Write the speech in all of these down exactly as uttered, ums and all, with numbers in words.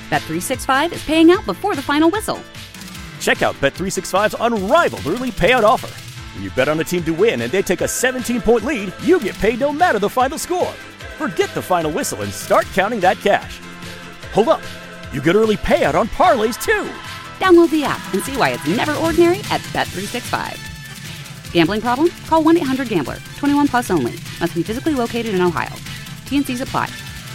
Bet three sixty-five is paying out before the final whistle. Check out Bet three sixty-five's unrivaled early payout offer. When you bet on a team to win and they take a seventeen-point lead, you get paid no matter the final score. Forget the final whistle and start counting that cash. Hold up. You get early payout on parlays, too. Download the app and see why it's never ordinary at Bet three sixty-five. Gambling problem? Call one eight hundred gambler. twenty-one plus only. Must be physically located in Ohio. T N Cs apply.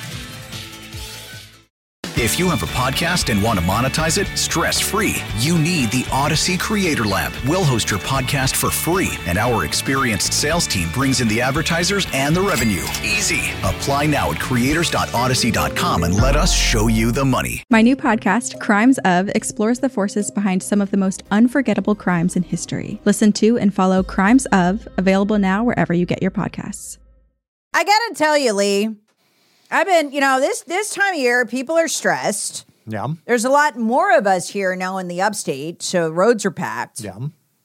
If you have a podcast and want to monetize it stress-free, you need the Odyssey Creator Lab. We'll host your podcast for free, and our experienced sales team brings in the advertisers and the revenue. Easy. Apply now at creators dot odyssey dot com and let us show you the money. My new podcast, Crimes Of, explores the forces behind some of the most unforgettable crimes in history. Listen to and follow Crimes Of, available now wherever you get your podcasts. I gotta tell you, Lee, I've been, you know, this this time of year, people are stressed. Yeah. There's a lot more of us here now in the upstate, so roads are packed. Yeah.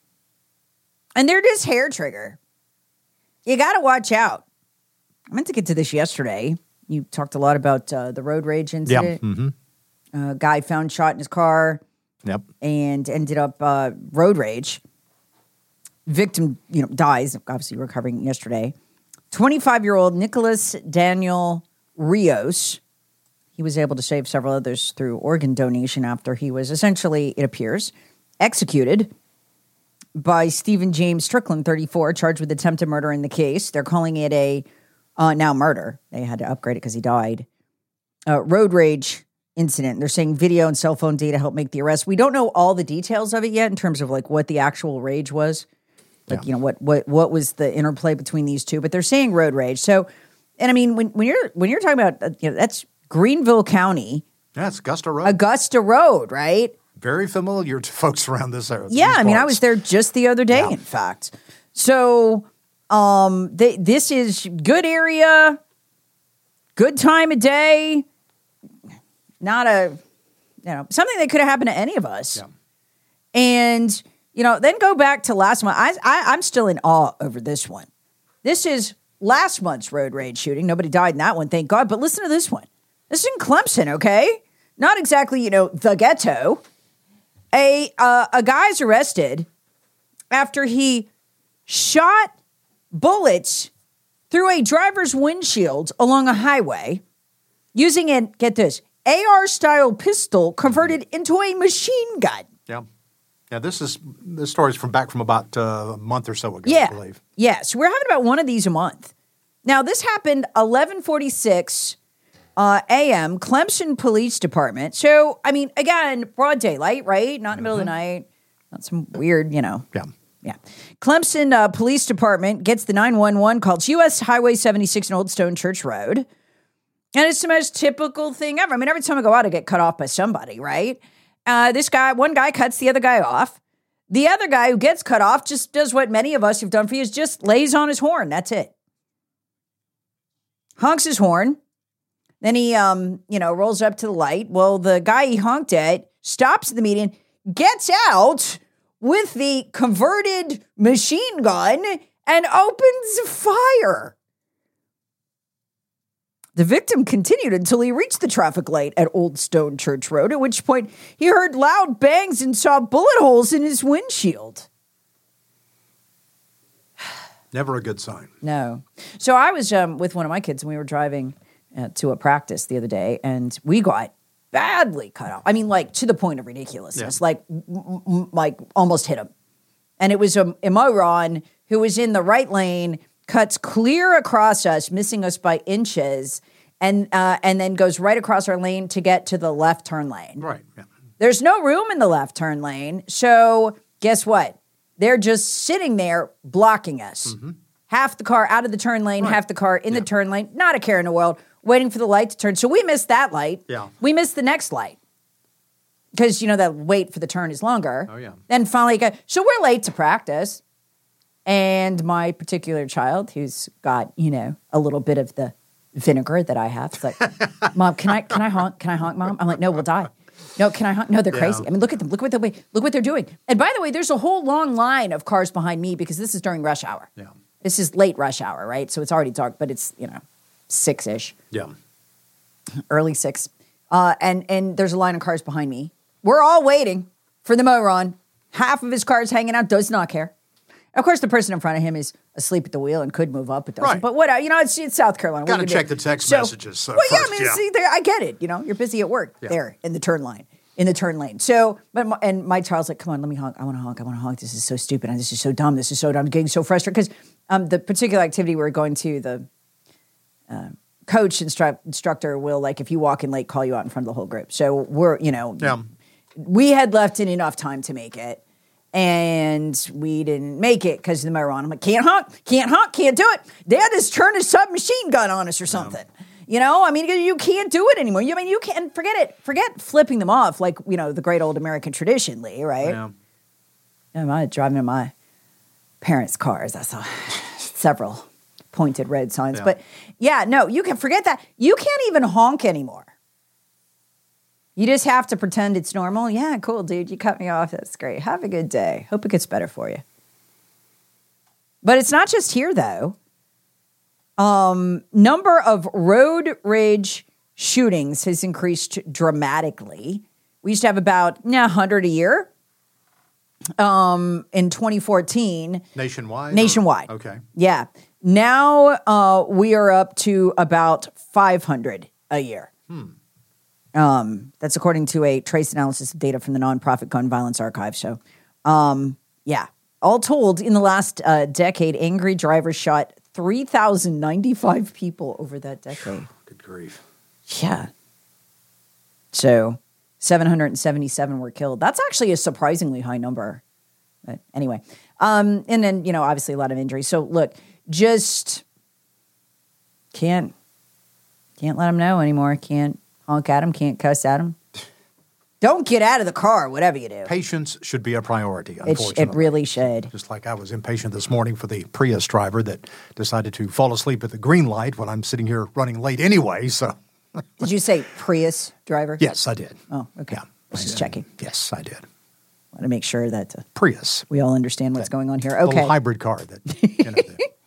And they're just hair trigger. You got to watch out. I meant to get to this yesterday. You talked a lot about uh, the road rage incident. Yeah. Mm-hmm. A guy found shot in his car. Yep. And ended up uh, road rage. Victim, you know, dies, obviously recovering yesterday. twenty-five-year-old Nicholas Daniel Rios. He was able to save several others through organ donation after he was essentially, it appears, executed by Stephen James Strickland, thirty-four, charged with attempted murder in the case. They're calling it a, uh, now murder. They had to upgrade it because he died. Uh, road rage incident. They're saying video and cell phone data helped make the arrest. We don't know all the details of it yet in terms of like what the actual rage was. Like, yeah. you know, what what what was the interplay between these two? But they're saying road rage. So, and I mean, when, when you're when you're talking about, uh, you know, that's Greenville County. Yeah, it's Augusta Road. Augusta Road, right? Very familiar to folks around this area. Yeah, I mean, I was there just the other day, yeah. in fact. So, um, they, this is good area, good time of day. Not a, you know, something that could have happened to any of us. Yeah. And, you know, then go back to last month. I, I, I'm still in awe over this one. This is last month's road rage shooting. Nobody died in that one, thank God. But listen to this one. This is in Clemson, okay? Not exactly, you know, the ghetto. A uh, a guy's arrested after he shot bullets through a driver's windshield along a highway using a, get this, A R-style pistol converted into a machine gun. Yeah. Yeah, this is this story's from back from about uh, a month or so ago, yeah. I believe. Yeah, so we're having about one of these a month. Now, this happened eleven forty-six uh, a m, Clemson Police Department. So, I mean, again, broad daylight, right? Not in the middle mm-hmm. of the night. Not some weird, you know. Yeah. Yeah. Clemson uh, Police Department gets the nine one one call. It's U S Highway seventy-six and Old Stone Church Road. And it's the most typical thing ever. I mean, every time I go out, I get cut off by somebody, right? Uh, this guy, one guy cuts the other guy off. The other guy who gets cut off just does what many of us have done for years, just lays on his horn. That's it. Honks his horn. Then he, um, you know, rolls up to the light. Well, the guy he honked at stops the median, gets out with the converted machine gun and opens fire. The victim continued until he reached the traffic light at Old Stone Church Road, at which point he heard loud bangs and saw bullet holes in his windshield. Never a good sign. No. So I was um, with one of my kids and we were driving uh, to a practice the other day and we got badly cut off. I mean, like to the point of ridiculousness, yeah. like m- m- like almost hit him. And it was a, a moron who was in the right lane, cuts clear across us, missing us by inches, and uh, and then goes right across our lane to get to the left turn lane. Right. Yeah. There's no room in the left turn lane, so guess what? They're just sitting there blocking us. Mm-hmm. Half the car out of the turn lane, right. half the car in yeah. the turn lane. Not a care in the world, waiting for the light to turn. So we missed that light. Yeah. We missed the next light. Because, you know, that wait for the turn is longer. Oh, yeah. Then finally, got, so we're late to practice. And my particular child, who's got, you know, a little bit of the vinegar that I have, is like, Mom, can I can I honk? Can I honk, Mom? I'm like, no, we'll die. No, can I honk? No, they're yeah. crazy. I mean, look at them. Look what they look what they're doing. And by the way, there's a whole long line of cars behind me because this is during rush hour. Yeah. This is late rush hour, right? So it's already dark, but it's, you know, six-ish. Yeah. Early six. Uh, and, and there's a line of cars behind me. We're all waiting for the moron. Half of his car's hanging out, does not care. Of course, the person in front of him is asleep at the wheel and could move up, but doesn't. Right. But what, you know, it's, it's South Carolina. Got to check do? the text so, messages uh, well, first. yeah, I mean, yeah. see, there, I get it. You know, you're busy at work Yeah. there in the turn line, in the turn lane. So, but my, and my child's like, come on, let me honk. I want to honk. I want to honk. This is so stupid. This is so dumb. This is so dumb. I'm getting so frustrated because um, the particular activity we were going to, the uh, coach instru- instructor will, like, if you walk in late, call you out in front of the whole group. So we're, you know, Yeah. we had left in enough time to make it. And we didn't make it because of the moron. I'm like, can't honk, can't honk, can't do it. Dad has turned his submachine gun on us or something. Yeah. You know, I mean, you can't do it anymore. You I mean, you can't, forget it. Forget flipping them off like, you know, the great old American tradition, Lee, right? Yeah. You know, I driving in my parents' cars. I saw several pointed red signs. Yeah. But yeah, no, you can forget that. You can't even honk anymore. You just have to pretend it's normal. Yeah, cool, dude. You cut me off. That's great. Have a good day. Hope it gets better for you. But it's not just here, though. Um, number of road rage shootings has increased dramatically. We used to have about nah, one hundred a year um, in twenty fourteen. Nationwide? Nationwide. Or? Okay. Yeah. Now uh, we are up to about five hundred a year. Hmm. Um, that's according to a trace analysis of data from the nonprofit Gun Violence Archive. So, um, yeah, all told, in the last uh, decade, angry drivers shot three thousand ninety-five people over that decade. Good grief. Yeah. So, seven hundred seventy-seven were killed. That's actually a surprisingly high number. But anyway, um, and then, you know, obviously a lot of injuries. So, look, just can't, can't let them know anymore. Can't honk at him, can't cuss at him. Don't get out of the car, whatever you do. Patience should be a priority, It, unfortunately. it really should. Just like I was impatient this morning for the Prius driver that decided to fall asleep at the green light when I'm sitting here running late anyway, so. Did you say Prius driver? Yes, I did. Oh, okay. Yeah, I was I just did. checking. Yes, I did. Want to make sure that uh, Prius. we all understand what's going on here. Little Okay. hybrid car that, you know,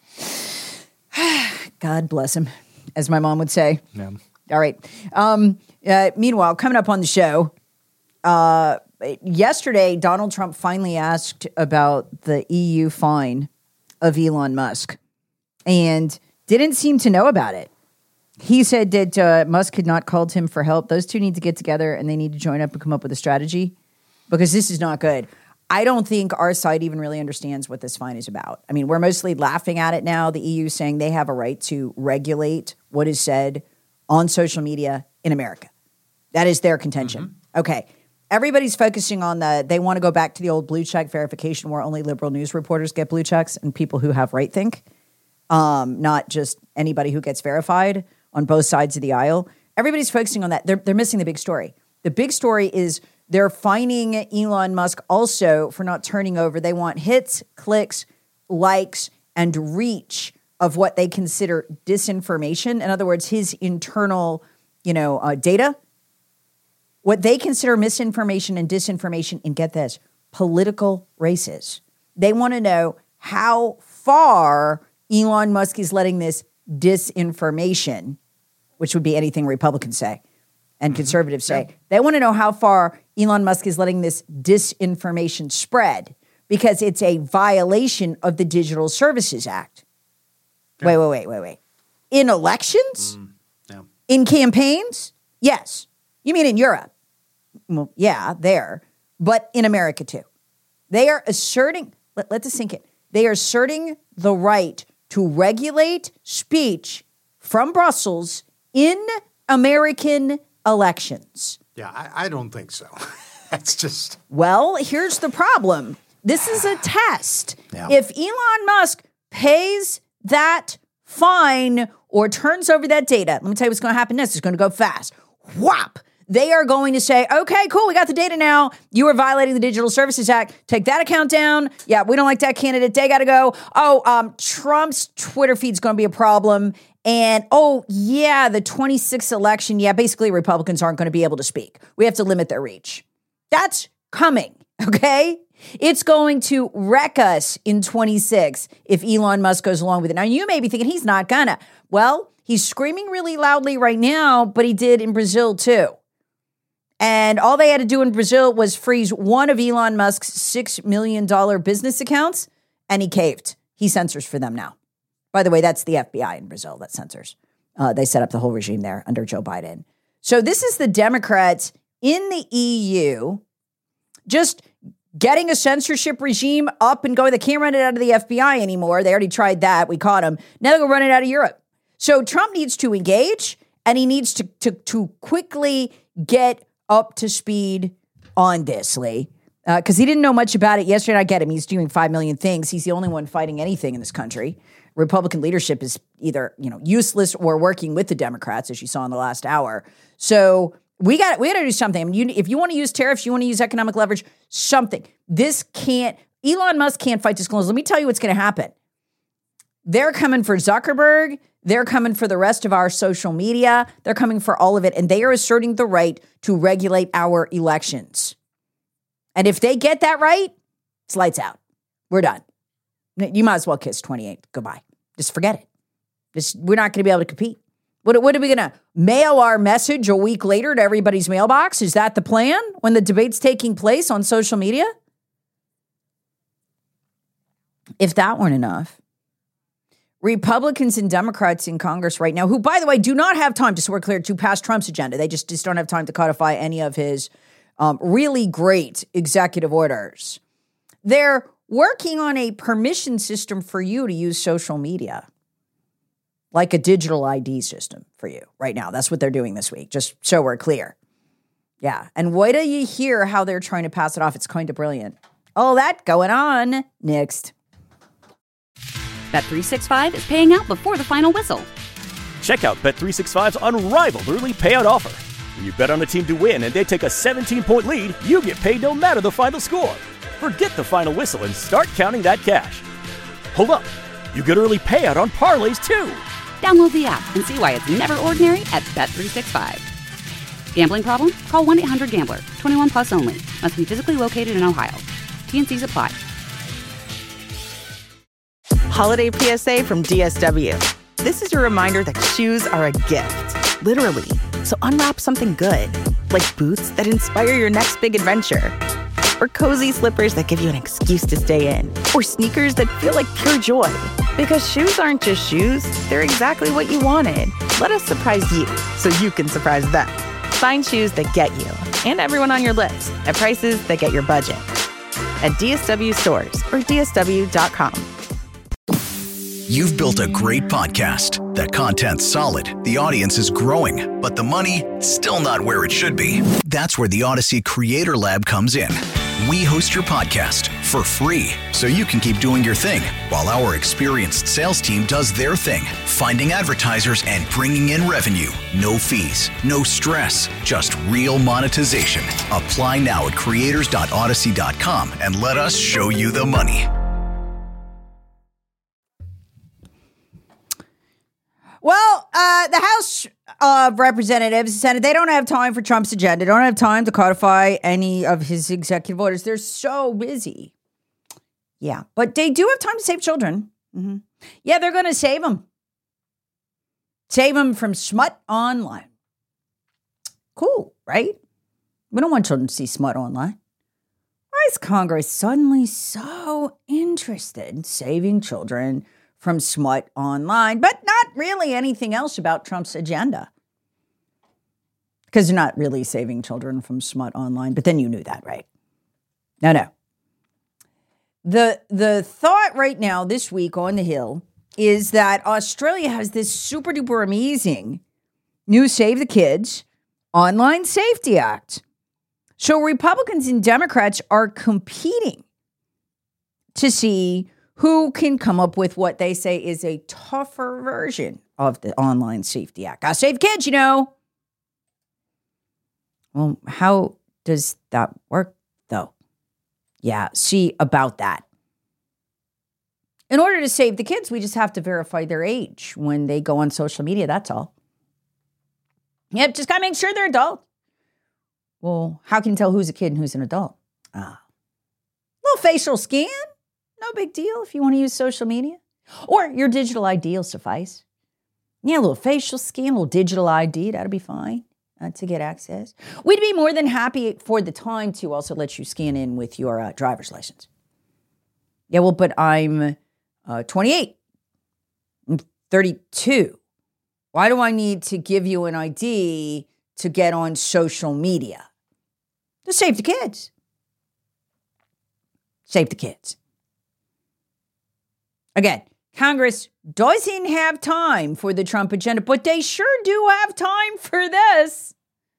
the, God bless him, as my mom would say. yeah. All right. Um, uh, meanwhile, coming up on the show, uh, yesterday, Donald Trump finally asked about the E U fine of Elon Musk and didn't seem to know about it. He said that uh, Musk had not called him for help. Those two need to get together and they need to join up and come up with a strategy because this is not good. I don't think our side even really understands what this fine is about. I mean, we're mostly laughing at it now. The E U saying they have a right to regulate what is said on social media in America. That is their contention. Mm-hmm. Okay. Everybody's focusing on the, they want to go back to the old blue check verification where only liberal news reporters get blue checks and people who have right think, um, not just anybody who gets verified on both sides of the aisle. Everybody's focusing on that. They're, they're missing the big story. The big story is they're fining Elon Musk also for not turning over. They want hits, clicks, likes, and reach of what they consider disinformation. In other words, his internal, you know, uh, data. What they consider misinformation and disinformation, and get this, political races. They want to know how far Elon Musk is letting this disinformation, which would be anything Republicans say and conservatives say. Yeah. They want to know how far Elon Musk is letting this disinformation spread because it's a violation of the Digital Services Act. Yeah. Wait, wait, wait, wait, wait. In elections? Mm, yeah. In campaigns? Yes. You mean in Europe? Well, yeah, there. But in America, too. They are asserting, let, let this sink in. They are asserting the right to regulate speech from Brussels in American elections. Yeah, I, I don't think so. That's just... Well, here's the problem. This is a test. Yeah. If Elon Musk pays that fine or turns over that data, let me tell you what's going to happen next. It's going to go fast. Whop! They are going to say, okay, cool, we got the data now. You are violating the Digital Services Act. Take that account down. Yeah, we don't like that candidate. They got to go. Oh, um, Trump's Twitter feed's going to be a problem. And, oh, yeah, the twenty-sixth election, yeah, basically Republicans aren't going to be able to speak. We have to limit their reach. That's coming, okay? It's going to wreck us in twenty-six if Elon Musk goes along with it. Now, you may be thinking he's not gonna. Well, he's screaming really loudly right now, but he did in Brazil too. And all they had to do in Brazil was freeze one of Elon Musk's six million dollars business accounts, and he caved. He censors for them now. By the way, that's the F B I in Brazil that censors. Uh, they set up the whole regime there under Joe Biden. So this is the Democrats in the E U just getting a censorship regime up and going. They can't run it out of the F B I anymore. They already tried that. We caught them. Now they're going to run it out of Europe. So Trump needs to engage, and he needs to, to, to quickly get up to speed on this, Lee, because uh, he didn't know much about it yesterday. I get him. He's doing five million things. He's the only one fighting anything in this country. Republican leadership is either, you know, useless or working with the Democrats, as you saw in the last hour. So we got we got to do something. I mean, you, if you want to use tariffs, you want to use economic leverage, something. This can't, Elon Musk can't fight disclosure. Let me tell you what's going to happen. They're coming for Zuckerberg. They're coming for the rest of our social media. They're coming for all of it. And they are asserting the right to regulate our elections. And if they get that right, it's lights out. We're done. You might as well kiss twenty-eight. Goodbye. Just forget it. Just, we're not going to be able to compete. What, what are we going to mail our message a week later to everybody's mailbox? Is that the plan when the debate's taking place on social media? If that weren't enough, Republicans and Democrats in Congress right now, who, by the way, do not have time, just so we're clear, to pass Trump's agenda. They just, just don't have time to codify any of his um, really great executive orders. They're working on a permission system for you to use social media, like a digital I D system for you right now. That's what they're doing this week, just so we're clear. Yeah. And wait till you hear how they're trying to pass it off. It's kind of brilliant. All that going on next. Bet three sixty-five is paying out before the final whistle. Check out Bet three sixty-five's unrivaled early payout offer. When you bet on a team to win and they take a seventeen-point lead, you get paid no matter the final score. Forget the final whistle and start counting that cash. Hold up. You get early payout on parlays, too. Download the app and see why it's never ordinary at Bet three sixty-five. Gambling problem? Call one eight hundred gambler. twenty-one plus only. Must be physically located in Ohio. T N Cs apply. Holiday P S A from D S W. This is your reminder that shoes are a gift, literally. So unwrap something good, like boots that inspire your next big adventure, or cozy slippers that give you an excuse to stay in, or sneakers that feel like pure joy. Because shoes aren't just shoes, they're exactly what you wanted. Let us surprise you so you can surprise them. Find shoes that get you and everyone on your list at prices that get your budget. At D S W stores or D S W dot com. You've built a great podcast. The content's solid, the audience is growing, but the money, still not where it should be. That's where the Odyssey Creator Lab comes in. We host your podcast for free, so you can keep doing your thing, while our experienced sales team does their thing, finding advertisers and bringing in revenue. No fees, no stress, just real monetization. Apply now at creators dot odyssey dot com and let us show you the money. Well, uh, the House of Representatives, the Senate, they don't have time for Trump's agenda. They don't have time to codify any of his executive orders. They're so busy. Yeah, but they do have time to save children. Mm-hmm. Yeah, they're going to save them. Save them from smut online. Cool, right? We don't want children to see smut online. Why is Congress suddenly so interested in saving children from smut online, but not really anything else about Trump's agenda? Because they're not really saving children from smut online, but then you knew that, right? No, no. The, the thought right now this week on the Hill is that Australia has this super duper amazing new Save the Kids Online Safety Act. So Republicans and Democrats are competing to see who can come up with what they say is a tougher version of the Online Safety Act. Gotta save kids, you know. Well, how does that work, though? Yeah, see about that. In order to save the kids, we just have to verify their age when they go on social media, that's all. Yep, just gotta make sure they're adult. Well, how can you tell who's a kid and who's an adult? Ah, little facial scan. No big deal if you want to use social media. Or your digital I D will suffice. Yeah, a little facial scan, a little digital I D, that'll be fine. uh, to get access. We'd be more than happy for the time to also let you scan in with your uh, driver's license. Yeah, well, but I'm uh, twenty-eight. I'm thirty-two. Why do I need to give you an I D to get on social media? To save the kids. Save the kids. Again, Congress doesn't have time for the Trump agenda, but they sure do have time for this.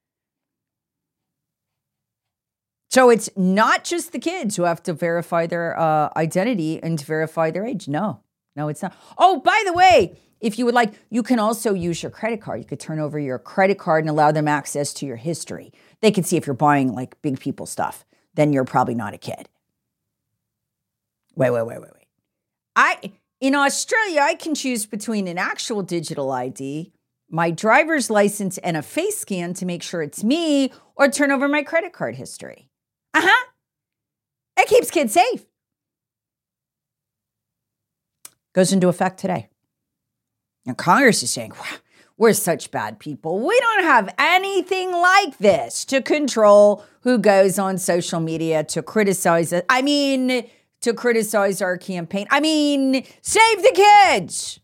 So it's not just the kids who have to verify their uh, identity and to verify their age. No, no, it's not. Oh, by the way, if you would like, you can also use your credit card. You could turn over your credit card and allow them access to your history. They can see if you're buying like big people stuff. Then you're probably not a kid. Wait, wait, wait, wait, wait. I in Australia, I can choose between an actual digital I D, my driver's license, and a face scan to make sure it's me, or turn over my credit card history. Uh-huh. It keeps kids safe. Goes into effect today. And Congress is saying, wow, we're such bad people. We don't have anything like this to control who goes on social media to criticize it. I mean, to criticize our campaign. I mean, save the kids.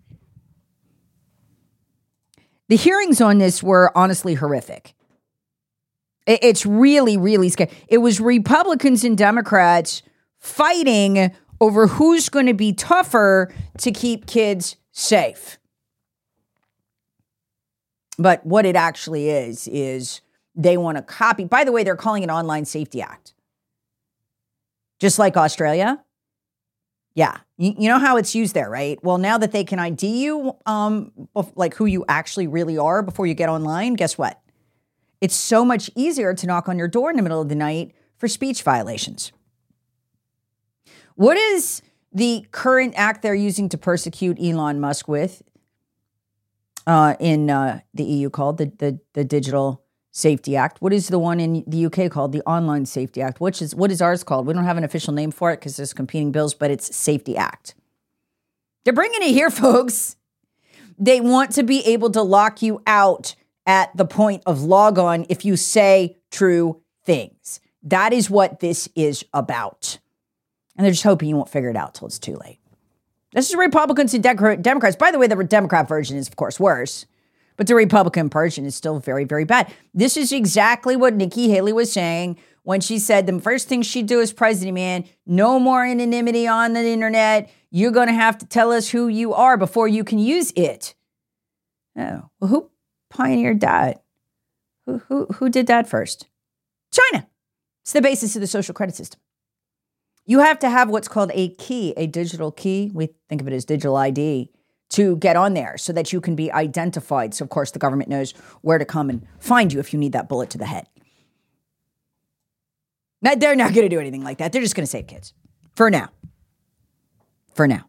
The hearings on this were honestly horrific. It's really, really scary. It was Republicans and Democrats fighting over who's going to be tougher to keep kids safe. But what it actually is, is they want to copy. By the way, they're calling it Online Safety Act. Just like Australia. Yeah. You, you know how it's used there, right? Well, now that they can I D you, um, like who you actually really are before you get online, guess what? It's so much easier to knock on your door in the middle of the night for speech violations. What is the current act they're using to persecute Elon Musk with uh, in uh, the E U called the, the the Digital Safety Act? What is the one in the U K called the Online Safety Act? Which is what is ours called? We don't have an official name for it because there's competing bills, but it's Safety Act. They're bringing it here, folks. They want to be able to lock you out at the point of log on if you say true things. That is what this is about. And they're just hoping you won't figure it out till it's too late. This is Republicans and De- Democrats. By the way, the Democrat version is, of course, worse. But the Republican version is still very, very bad. This is exactly what Nikki Haley was saying when she said the first thing she'd do as president, man, no more anonymity on the internet. You're going to have to tell us who you are before you can use it. Oh, well, who pioneered that? Who, who, who did that first? China. It's the basis of the social credit system. You have to have what's called a key, a digital key. We think of it as digital I D to get on there so that you can be identified. So, of course, the government knows where to come and find you if you need that bullet to the head. Now, they're not going to do anything like that. They're just going to save kids. For now. For now.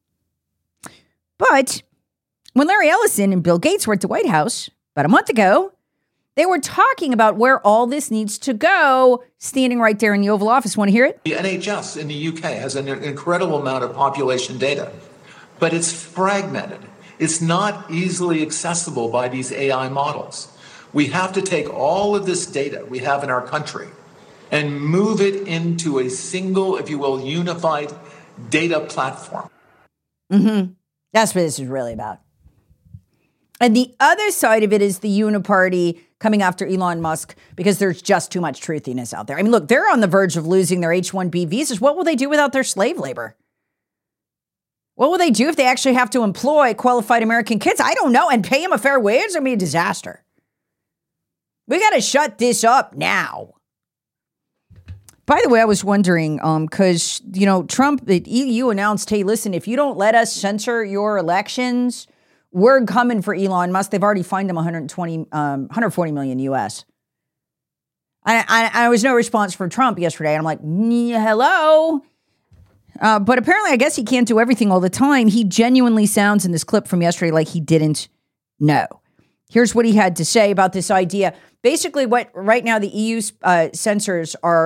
But when Larry Ellison and Bill Gates were at the White House about a month ago, they were talking about where all this needs to go, standing right there in the Oval Office. Want to hear it? The N H S in the U K has an incredible amount of population data, but it's fragmented. It's not easily accessible by these A I models. We have to take all of this data we have in our country and move it into a single, if you will, unified data platform. Mm-hmm. That's what this is really about. And the other side of it is the uniparty coming after Elon Musk because there's just too much truthiness out there. I mean, look, they're on the verge of losing their H one B visas. What will they do without their slave labor? What will they do if they actually have to employ qualified American kids? I don't know. And pay them a fair wage? It's going to be a disaster. We got to shut this up now. By the way, I was wondering, um, because, you know, Trump, the E U announced, hey, listen, if you don't let us censor your elections, we're coming for Elon Musk. They've already fined him one hundred twenty, um, one hundred forty million U S. I, I, I was no response from Trump yesterday. I'm like, hello. Uh, but apparently, I guess he can't do everything all the time. He genuinely sounds in this clip from yesterday like he didn't know. Here's what he had to say about this idea. Basically, what right now the E U uh, censors are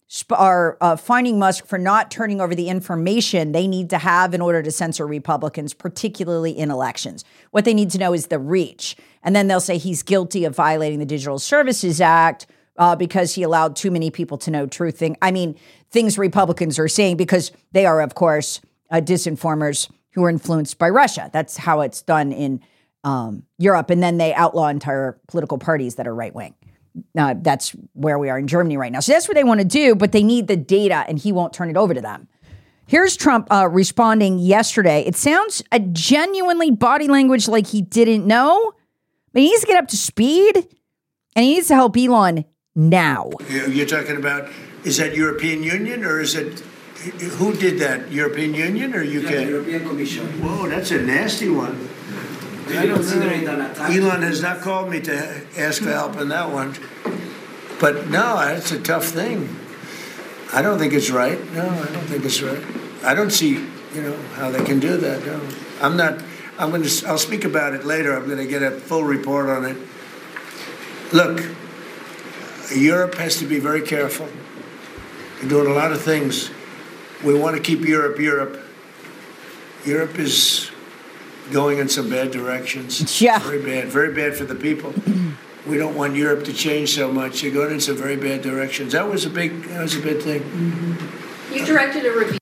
sp- are uh, finding Musk for not turning over the information they need to have in order to censor Republicans, particularly in elections. What they need to know is the reach. And then they'll say he's guilty of violating the Digital Services Act uh, because he allowed too many people to know true thing. I mean, things Republicans are saying because they are, of course, uh, disinformers who are influenced by Russia. That's how it's done in um, Europe. And then they outlaw entire political parties that are right-wing. Uh, that's where we are in Germany right now. So that's what they want to do, but they need the data, and he won't turn it over to them. Here's Trump uh, responding yesterday. It sounds a genuinely body language like he didn't know, but he needs to get up to speed, and he needs to help Elon now. You're talking about, is that European Union, or is it, who did that? European Union or U K? Yeah, the European Commission. Whoa, that's a nasty one. Do I you don't consider know. it an attack? Elon has not called me to ask for help on that one. But no, that's a tough thing. I don't think it's right. No, I don't think it's right. I don't see, you know, how they can do that. No, I'm not. I'm going to. I'll speak about it later. I'm going to get a full report on it. Look, Europe has to be very careful. They're doing a lot of things. We want to keep Europe, Europe. Europe is going in some bad directions. Yeah. Very bad. Very bad for the people. We don't want Europe to change so much. They're going in some very bad directions. That was a big, that was a big thing. Mm-hmm. You directed a review.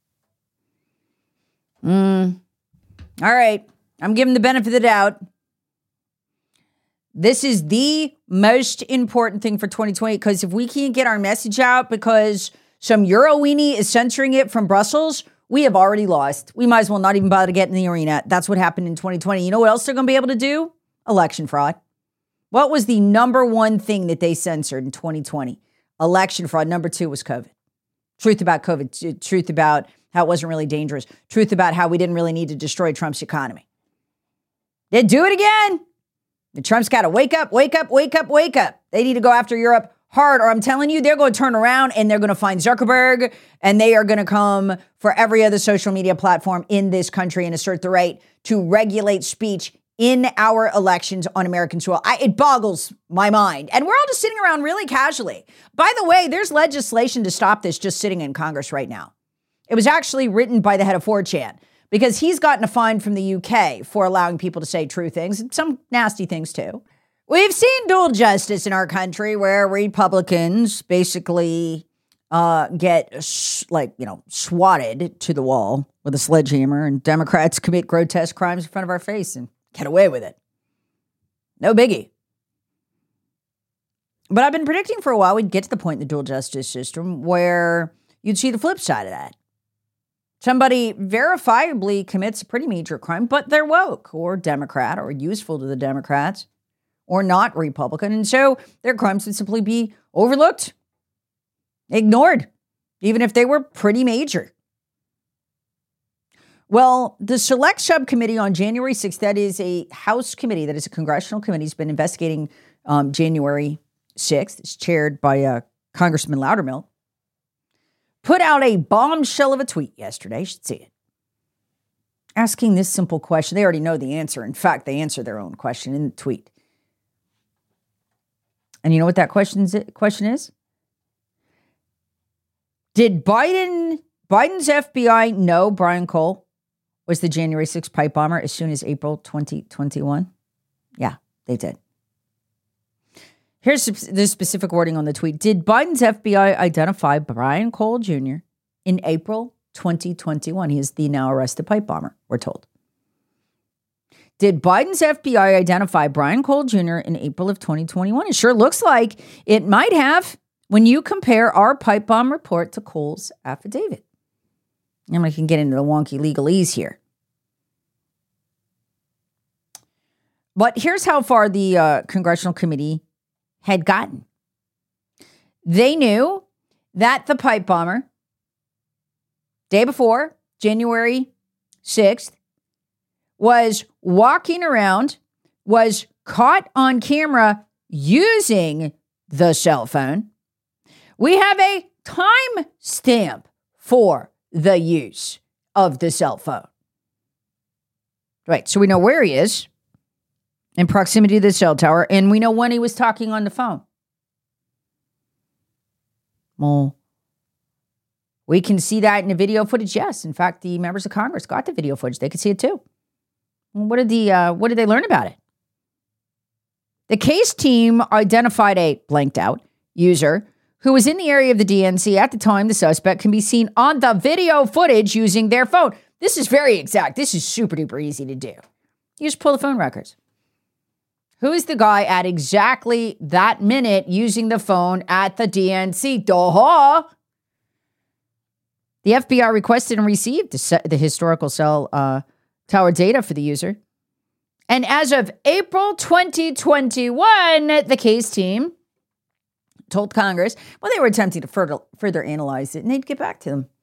Mm. All right. I'm giving the benefit of the doubt. This is the most important thing for twenty twenty, because if we can't get our message out because some Euro weenie is censoring it from Brussels, we have already lost. We might as well not even bother to get in the arena. That's what happened in twenty twenty. You know what else they're going to be able to do? Election fraud. What was the number one thing that they censored in twenty twenty? Election fraud. Number two was COVID. Truth about COVID. Truth about how it wasn't really dangerous. Truth about how we didn't really need to destroy Trump's economy. They do it again. The Trump's got to wake up, wake up, wake up, wake up. They need to go after Europe hard, or I'm telling you, they're going to turn around and they're going to find Zuckerberg, and they are going to come for every other social media platform in this country and assert the right to regulate speech in our elections on American soil. I, it boggles my mind. And we're all just sitting around really casually. By the way, there's legislation to stop this just sitting in Congress right now. It was actually written by the head of four chan, because he's gotten a fine from the U K for allowing people to say true things, and some nasty things too. We've seen dual justice in our country where Republicans basically uh, get sh- like, you know, swatted to the wall with a sledgehammer, and Democrats commit grotesque crimes in front of our face and get away with it. No biggie. But I've been predicting for a while we'd get to the point in the dual justice system where you'd see the flip side of that. Somebody verifiably commits a pretty major crime, but they're woke or Democrat or useful to the Democrats or not Republican. And so their crimes would simply be overlooked, ignored, even if they were pretty major. Well, the Select Subcommittee on January sixth, that is a House committee, that is a congressional committee, has been investigating um, January sixth. It's chaired by uh, Congressman Loudermilk. Put out a bombshell of a tweet yesterday. You should see it. Asking this simple question. They already know the answer. In fact, they answer their own question in the tweet. And you know what that question's, question is? Did Biden, Biden's F B I know Brian Cole was the January sixth pipe bomber as soon as April twenty twenty-one? Yeah, they did. Here's the specific wording on the tweet. Did Biden's F B I identify Brian Cole Junior in April twenty twenty-one? He is the now arrested pipe bomber, we're told. Did Biden's F B I identify Brian Cole Junior in April of twenty twenty-one? It sure looks like it might have when you compare our pipe bomb report to Cole's affidavit. And I can get into the wonky legalese here. But here's how far the uh, congressional committee had gotten. They knew that the pipe bomber, day before, January sixth, was walking around, was caught on camera using the cell phone. We have a time stamp for the use of the cell phone. Right, so we know where he is, in proximity to the cell tower, and we know when he was talking on the phone. Well, We can see that in the video footage. Yes. In fact, the members of Congress got the video footage. They could see it too. What did the uh, what did they learn about it? The case team identified a blanked out user who was in the area of the D N C at the time the suspect can be seen on the video footage using their phone. This is very exact. This is super duper easy to do. You just pull the phone records. Who is the guy at exactly that minute using the phone at the D N C? Duh. The F B I requested and received the, the historical cell uh, tower data for the user. And as of April twenty twenty-one, the case team told Congress, well, they were attempting to further, further analyze it, and they'd get back to them.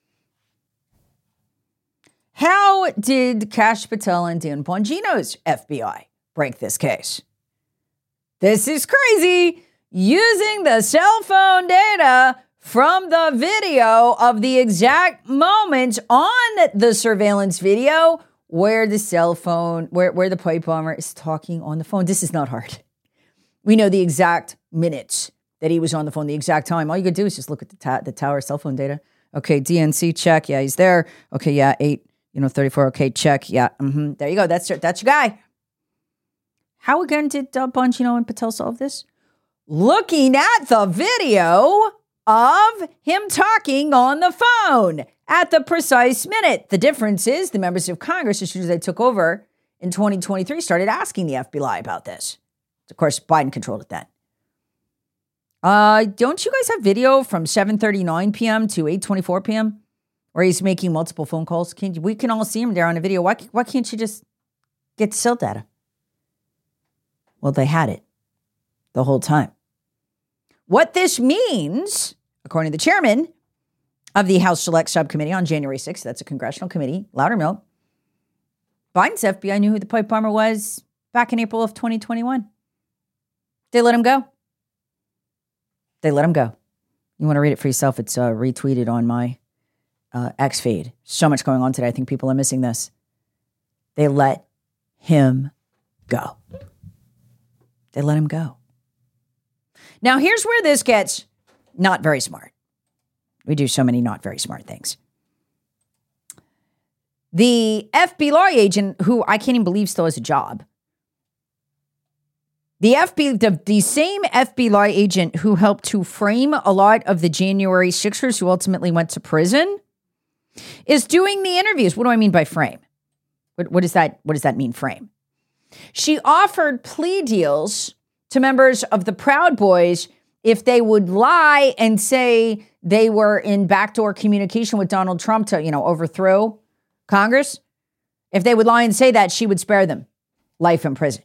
How did Kash Patel and Dan Bongino's F B I break this case? This is crazy. Using the cell phone data from the video of the exact moment on the surveillance video where the cell phone, where, where the pipe bomber is talking on the phone. This is not hard. We know the exact minutes that he was on the phone, the exact time. All you could do is just look at the, ta- the tower cell phone data. Okay, D N C, check. Yeah, he's there. Okay, yeah, eight, you know, thirty-four. Okay, check. Yeah, mm-hmm. There you go. That's your, that's your guy. How again did uh, Bongino and Patel solve this? Looking at the video of him talking on the phone at the precise minute. The difference is the members of Congress, as soon as they took over in twenty twenty-three, started asking the F B I about this. Of course, Biden controlled it then. Uh, don't you guys have video from seven thirty-nine p.m. to eight twenty-four p.m. where he's making multiple phone calls? Can you, we can all see him there on the video. Why, why can't you just get the cell data? Well, they had it the whole time. What this means, according to the chairman of the House Select Subcommittee on January sixth, that's a congressional committee, Loudermilk, Biden's F B I knew who the pipe bomber was back in April of twenty twenty-one. They let him go. They let him go. You want to read it for yourself? It's uh, retweeted on my uh, X feed. So much going on today. I think people are missing this. They let him go. They let him go. Now, here's where this gets not very smart. We do so many not very smart things. The F B I agent, who I can't even believe still has a job, the F B I, the, the same F B I agent who helped to frame a lot of the January sixers who ultimately went to prison, is doing the interviews. What do I mean by frame? What, what does that, what does that mean, frame? She offered plea deals to members of the Proud Boys if they would lie and say they were in backdoor communication with Donald Trump to, you know, overthrow Congress. If they would lie and say that, she would spare them life in prison.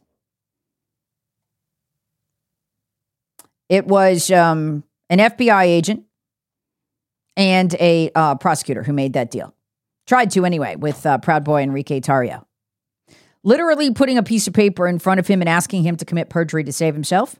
It was um, an F B I agent and a uh, prosecutor who made that deal. Tried to anyway with uh, Proud Boy Enrique Tarrio. Literally putting a piece of paper in front of him and asking him to commit perjury to save himself.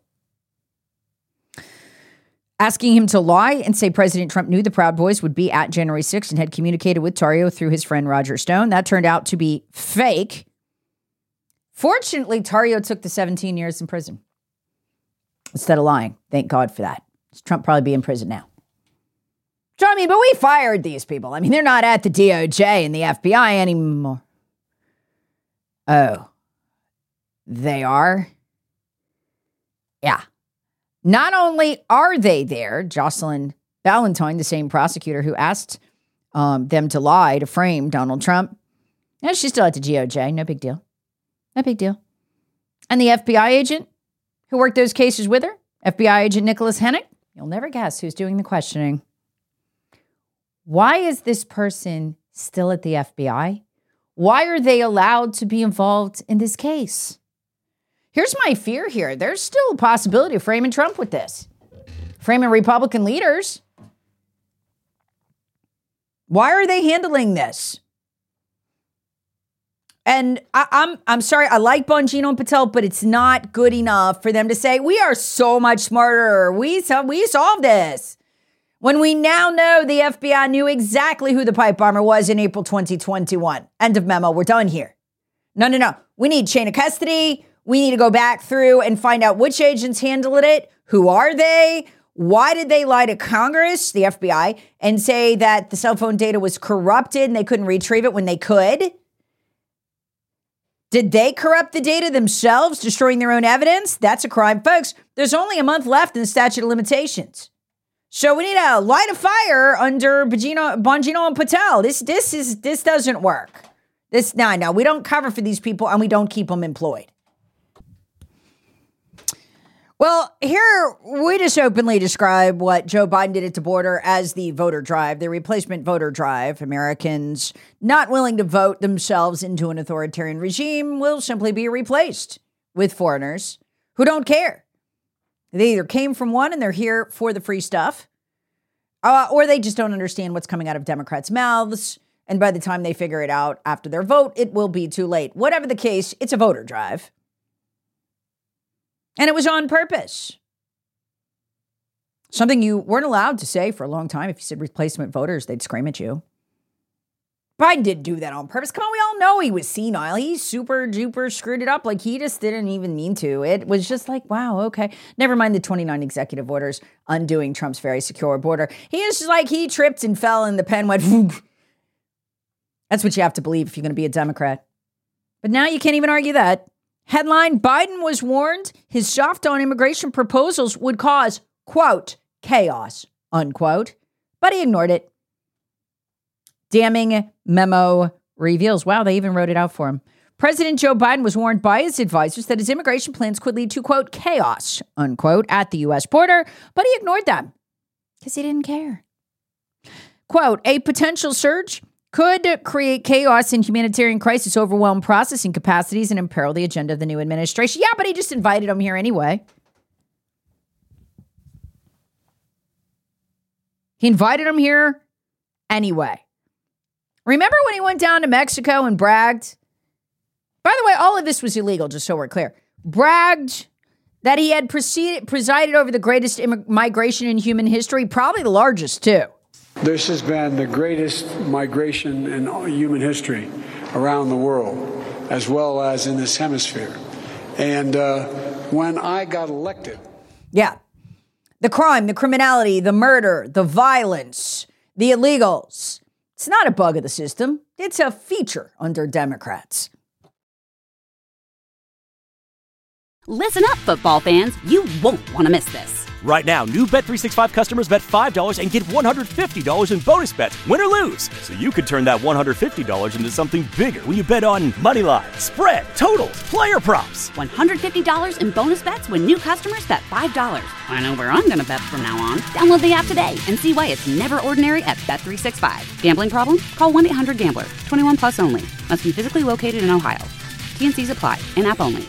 Asking him to lie and say President Trump knew the Proud Boys would be at January sixth and had communicated with Tarrio through his friend Roger Stone. That turned out to be fake. Fortunately, Tarrio took the seventeen years in prison instead of lying. Thank God for that. Trump probably be in prison now. So, I mean, but we fired these people. I mean, they're not at the D O J and the F B I anymore. Oh, they are? Yeah. Not only are they there, Jocelyn Ballantyne, the same prosecutor who asked um, them to lie to frame Donald Trump, and she's still at the D O J. No big deal. No big deal. And the F B I agent who worked those cases with her, F B I agent Nicholas Hennick, you'll never guess who's doing the questioning. Why is this person still at the F B I? Why are they allowed to be involved in this case? Here's my fear here. There's still a possibility of framing Trump with this. Framing Republican leaders. Why are they handling this? And I, I'm I'm sorry, I like Bongino and Patel, but it's not good enough for them to say, we are so much smarter. We, we solved this. When we now know the F B I knew exactly who the pipe bomber was in April twenty twenty-one. End of memo. We're done here. No, no, no. We need chain of custody. We need to go back through and find out which agents handled it. Who are they? Why did they lie to Congress, the F B I, and say that the cell phone data was corrupted and they couldn't retrieve it when they could? Did they corrupt the data themselves, destroying their own evidence? That's a crime. Folks, there's only a month left in the statute of limitations. So we need to light a fire under Bongino, Bongino and Patel. This, this, is, this doesn't work. This, no, no, we don't cover for these people and we don't keep them employed. Well, here we just openly describe what Joe Biden did at the border as the voter drive, the replacement voter drive. Americans not willing to vote themselves into an authoritarian regime will simply be replaced with foreigners who don't care. They either came from one and they're here for the free stuff, uh, or they just don't understand what's coming out of Democrats' mouths. And by the time they figure it out after their vote, it will be too late. Whatever the case, it's a voter drive. And it was on purpose. Something you weren't allowed to say for a long time. If you said replacement voters, they'd scream at you. Biden did do that on purpose. Come on, we all know he was senile. He super duper screwed it up like he just didn't even mean to. It was just like, wow, okay. Never mind the twenty-nine executive orders undoing Trump's very secure border. He is just like he tripped and fell and the pen went. That's what you have to believe if you're going to be a Democrat. But now you can't even argue that. Headline, Biden was warned his soft on immigration proposals would cause, quote, chaos, unquote. But he ignored it. Damning memo reveals. Wow, they even wrote it out for him. President Joe Biden was warned by his advisors that his immigration plans could lead to, quote, chaos, unquote, at the U S border. But he ignored them because he didn't care. Quote, a potential surge could create chaos and humanitarian crisis, overwhelm processing capacities, and imperil the agenda of the new administration. Yeah, but he just invited them here anyway. He invited them here anyway. Remember when he went down to Mexico and bragged? By the way, all of this was illegal, just so we're clear. Bragged that he had proceeded, presided over the greatest immig- migration in human history, probably the largest, too. This has been the greatest migration in human history around the world, as well as in this hemisphere. And uh, when I got elected... Yeah. The crime, the criminality, the murder, the violence, the illegals. It's not a bug of the system. It's a feature under Democrats. Listen up, football fans. You won't want to miss this. Right now, new Bet three sixty-five customers bet five dollars and get one hundred fifty dollars in bonus bets, win or lose. So you could turn that one hundred fifty dollars into something bigger when you bet on money line, spread, totals, player props. one hundred fifty dollars in bonus bets when new customers bet five dollars. I know where I'm going to bet from now on. Download the app today and see why it's never ordinary at Bet three sixty-five. Gambling problem? Call one eight hundred gambler. twenty-one plus only. Must be physically located in Ohio. T N Cs apply. In-app only.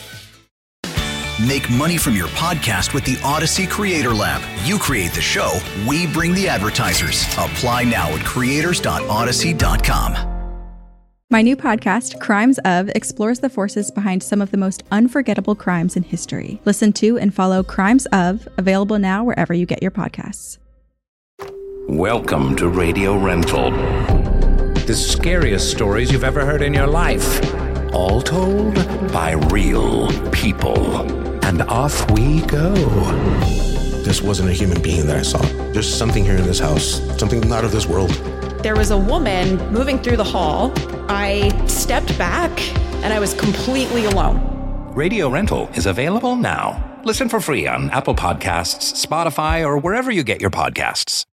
Make money from your podcast with the Odyssey Creator Lab. You create the show, we bring the advertisers. Apply now at creators dot odyssey dot com. My new podcast, Crimes Of, explores the forces behind some of the most unforgettable crimes in history. Listen to and follow Crimes Of, available now wherever you get your podcasts. Welcome to Radio Rental. The scariest stories you've ever heard in your life. All told by real people. And off we go. This wasn't a human being that I saw. There's something here in this house, something not of this world. There was a woman moving through the hall. I stepped back and I was completely alone. Radio Rental is available now. Listen for free on Apple Podcasts, Spotify, or wherever you get your podcasts.